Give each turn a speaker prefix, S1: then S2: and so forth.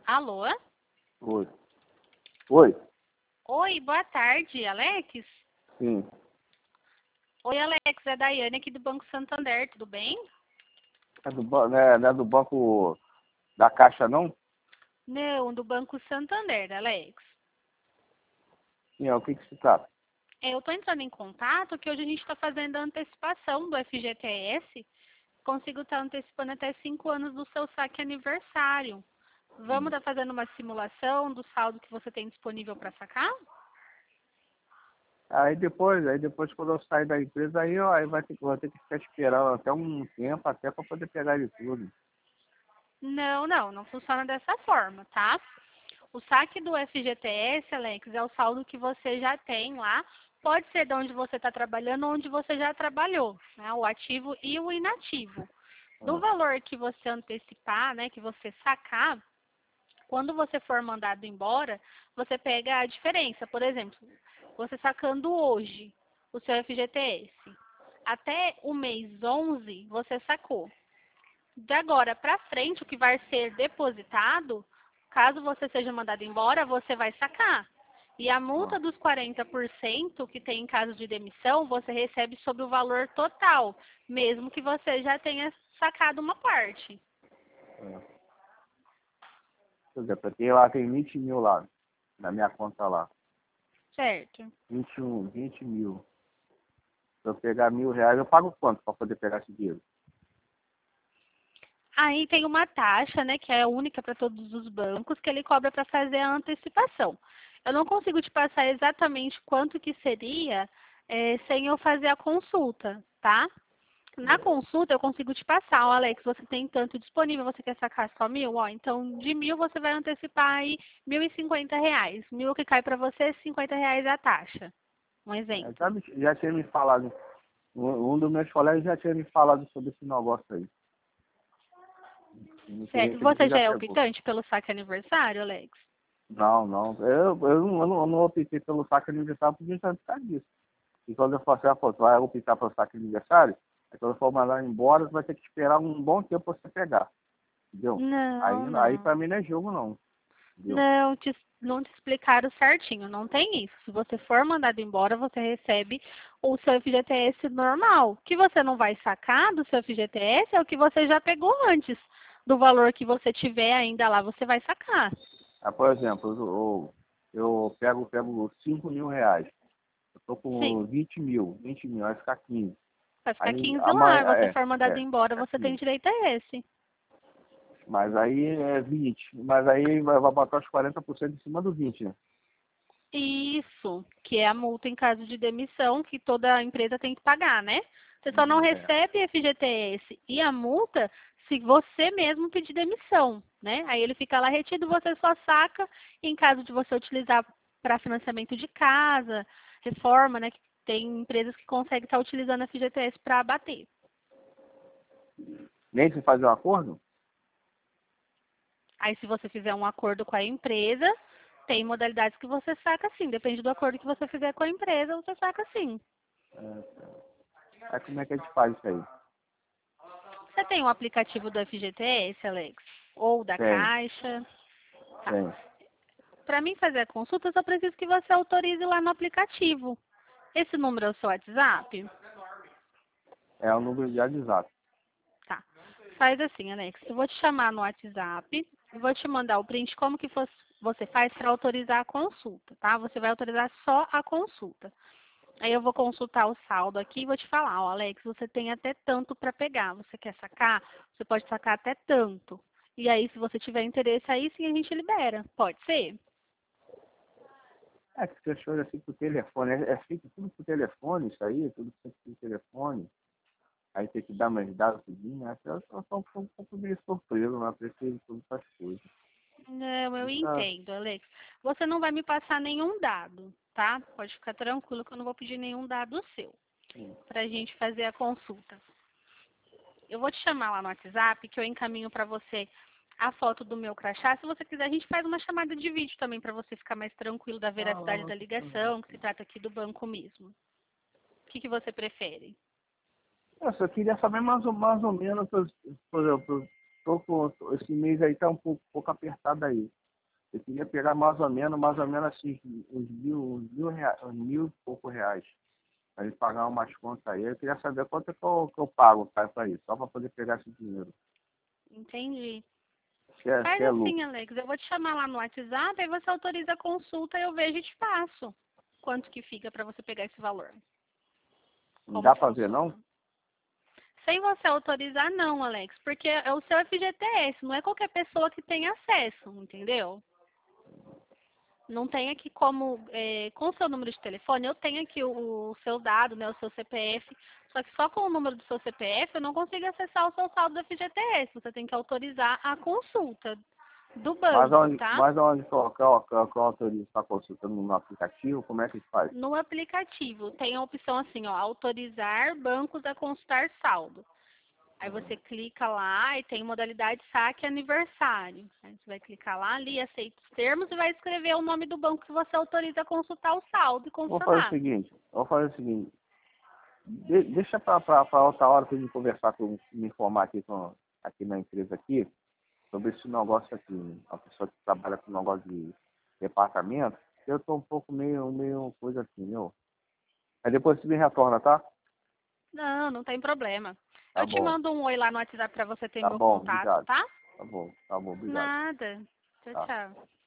S1: Alô?
S2: Oi. Oi?
S1: Oi, boa tarde, Alex?
S2: Sim.
S1: Oi, Alex, é a Daiane aqui do Banco Santander, tudo bem?
S2: Não é do banco da Caixa, não?
S1: Não, do Banco Santander, Alex.
S2: Sim, é o que se trata?
S1: Eu tô entrando em contato que hoje a gente está fazendo a antecipação do FGTS. Consigo estar antecipando até 5 anos do seu saque aniversário. Vamos estar fazendo uma simulação do saldo que você tem disponível para sacar?
S2: Aí depois quando eu sair da empresa, aí vou ter que ficar esperando até um tempo até para poder pegar de tudo.
S1: Não funciona dessa forma, tá? O saque do FGTS, Alex, é o saldo que você já tem lá. Pode ser de onde você está trabalhando ou onde você já trabalhou, né? O ativo e o inativo. Do valor que você antecipar, né, que você sacar, quando você for mandado embora, você pega a diferença. Por exemplo, você sacando hoje o seu FGTS, até o mês 11 você sacou. De agora para frente, o que vai ser depositado, caso você seja mandado embora, você vai sacar. E a multa dos 40% que tem em caso de demissão, você recebe sobre o valor total, mesmo que você já tenha sacado uma parte.
S2: Por exemplo, tem 20 mil lá, na minha conta lá.
S1: Certo.
S2: 20 mil. Se eu pegar R$ 1.000, eu pago quanto para poder pegar esse dinheiro?
S1: Aí tem uma taxa, né, que é única para todos os bancos, que ele cobra para fazer a antecipação. Eu não consigo te passar exatamente quanto que seria sem eu fazer a consulta, tá? Na consulta eu consigo te passar, ó, Alex, você tem tanto disponível, você quer sacar só 1.000? Ó, então de 1.000 você vai antecipar aí R$ 1.050. 1.000 que cai para você, R$ 50 a taxa. Um exemplo.
S2: Já tinha me falado, um dos meus colegas já tinha me falado sobre esse negócio aí. Não sei
S1: Certo.
S2: se
S1: Você
S2: ele
S1: já
S2: já
S1: é
S2: pegou.
S1: optante pelo saque aniversário, Alex?
S2: Não. Eu não optei pelo saque aniversário por justamente por causa disso. E quando eu faço vai optar pelo saque aniversário, aí quando eu for mandar embora, você vai ter que esperar um bom tempo para você pegar. Entendeu?
S1: Não,
S2: Aí
S1: não.
S2: pra mim não é jogo, não. Entendeu?
S1: Não te explicaram certinho, não tem isso. Se você for mandado embora, você recebe o seu FGTS normal. O que você não vai sacar do seu FGTS é o que você já pegou antes. Do valor que você tiver ainda lá, você vai sacar.
S2: Por exemplo, eu pego R$ 5.000. Eu tô
S1: Sim,
S2: com 20 mil, vai ficar 15.
S1: vai ficar
S2: Aí
S1: 15 lá.
S2: amanhã,
S1: Se você for mandado embora,
S2: é
S1: você tem
S2: 15.
S1: direito a esse.
S2: Mas aí é 20. Mas aí vai botar os 40% em cima do 20, né?
S1: Isso, que é a multa em caso de demissão que toda empresa tem que pagar, né? Você só não
S2: É.
S1: recebe FGTS e a multa se você mesmo pedir demissão, né? Aí ele fica lá retido, você só saca em caso de você utilizar para financiamento de casa, reforma, né? Que tem empresas que conseguem estar utilizando FGTS para abater.
S2: Nem se fazer um acordo?
S1: Aí se você fizer um acordo com a empresa, tem modalidades que você saca sim. Depende do acordo que você fizer com a empresa, você saca sim.
S2: Aí como é que a gente faz isso aí?
S1: Você tem um aplicativo do FGTS, Alex? Ou da
S2: Tem,
S1: Caixa? Tá.
S2: tem.
S1: Para mim fazer a consulta, eu só preciso que você autorize lá no aplicativo. Esse número é o seu WhatsApp?
S2: É o número de WhatsApp.
S1: Tá. Faz assim, Alex. Eu vou te chamar no WhatsApp e vou te mandar o print como que você faz para autorizar a consulta, tá? Você vai autorizar só a consulta. Aí eu vou consultar o saldo aqui e vou te falar, ó, Alex, você tem até tanto para pegar. Você quer sacar? Você pode sacar até tanto. E aí, se você tiver interesse, aí sim a gente libera. Pode ser?
S2: É que você chora assim por telefone. É feito tudo por telefone, isso aí, tudo feito por telefone. Aí tem que dar mais dados, tudinho, né? Eu só um pouco meio surpreso, né? Prefiro todas essas coisas.
S1: Não, eu
S2: Então,
S1: entendo, Alex. Você não vai me passar nenhum dado, tá? Pode ficar tranquilo que eu não vou pedir nenhum dado seu para a gente fazer a consulta. Eu vou te chamar lá no WhatsApp, que eu encaminho para você a foto do meu crachá. Se você quiser, a gente faz uma chamada de vídeo também para você ficar mais tranquilo da veracidade da ligação, que se trata aqui do banco mesmo. O que você prefere?
S2: eu só queria saber mais ou menos, por exemplo, esse mês aí tá um pouco apertado aí. Eu queria pegar mais ou menos assim, uns mil e pouco reais. Para ele pagar umas contas aí. Eu queria saber quanto é que eu pago para isso, só para poder pegar esse dinheiro.
S1: Entendi.
S2: Se
S1: Faz
S2: é
S1: assim,
S2: lucro.
S1: Alex, eu vou te chamar lá no WhatsApp, aí você autoriza a consulta, eu vejo e te passo. Quanto que fica para você pegar esse valor?
S2: Não
S1: Como
S2: dá
S1: que
S2: para ver,
S1: funciona?
S2: não?
S1: Sem você autorizar, não, Alex, porque é o seu FGTS, não é qualquer pessoa que tem acesso, entendeu? Não tem aqui como, com o seu número de telefone, eu tenho aqui o seu dado, né, o seu CPF, só que só com o número do seu CPF eu não consigo acessar o seu saldo do FGTS, você tem que autorizar a consulta do banco, tá?
S2: Mas onde que eu autorizo para consulta no aplicativo? Como é que faz?
S1: No aplicativo tem a opção assim, ó, autorizar bancos a consultar saldo. Aí você clica lá e tem modalidade saque aniversário. Aí você vai clicar lá ali, aceita os termos e vai escrever o nome do banco que você autoriza a consultar o saldo e confirmar.
S2: Vou fazer o seguinte, deixa para outra hora para gente conversar, me informar aqui na empresa aqui, sobre esse negócio aqui. A pessoa que trabalha com negócio de departamento, eu estou um pouco meio coisa assim, meu. Aí depois você me retorna, tá?
S1: Não, não tem problema.
S2: Tá
S1: Eu te
S2: bom,
S1: mando um oi lá no WhatsApp para você ter
S2: tá
S1: meu
S2: bom,
S1: contato,
S2: obrigado.
S1: tá?
S2: Tá bom, obrigado.
S1: Nada. Tchau,
S2: Tá.
S1: tchau.